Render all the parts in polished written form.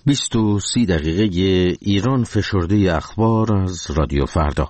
20:30 ایران فشرده اخبار از رادیو فردا.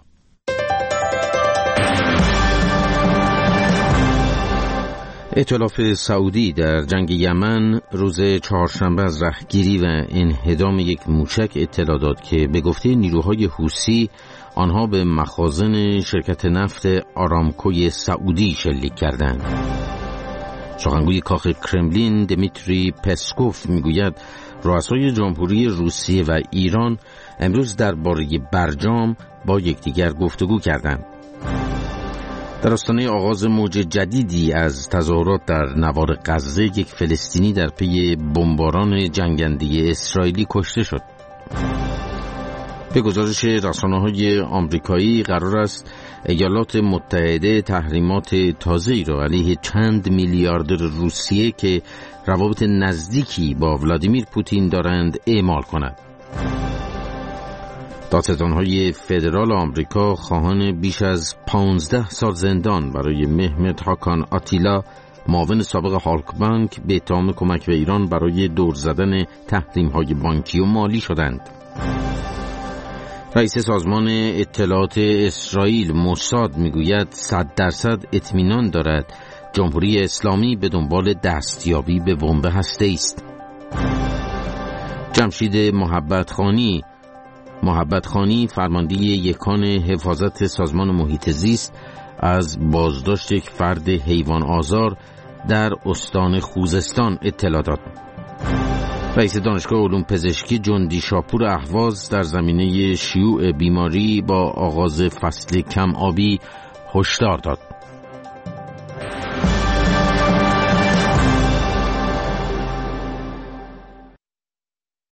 ائتلاف سعودی در جنگ یمن روز چهارشنبه از رهگیری و انهدام یک موشک اطلاع داد که به گفته نیروهای حوثی آنها به مخازن شرکت نفت آرامکوی سعودی شلیک کردند. سخنگوی کاخ کرملین دمیتری پسکوف میگوید رؤسای جمهوری روسیه و ایران امروز درباره برجام با یکدیگر گفتگو کردند. در آستانه آغاز موج جدیدی از تظاهرات در نوار غزه یک فلسطینی در پی بمباران جنگنده اسرائیلی کشته شد. به گزارش رسانه‌های آمریکایی قرار است ایالات متحده تحریمات تازه‌ای را علیه چند میلیاردر روسیه که روابط نزدیکی با ولادیمیر پوتین دارند اعمال کند. دادستان‌های فدرال آمریکا خواهان بیش از 15 سال زندان برای مهمت هاکان آتیلا، معاون سابق هالک بانک، به اتهام کمک به ایران برای دور زدن تحریم‌های بانکی و مالی شدند. رئیس سازمان اطلاعات اسرائیل موساد میگوید 100% اطمینان دارد جمهوری اسلامی به دنبال دستیابی به بمب هسته‌ای است. جمشید محبتخانی فرمانده یکان حفاظت سازمان محیط زیست از بازداشت یک فرد حیوان آزار در استان خوزستان اطلاع داد. رئیس دانشگاه علوم پزشکی جندی شاپور اهواز در زمینه شیوع بیماری با آغاز فصل کم آبی هشدار داد.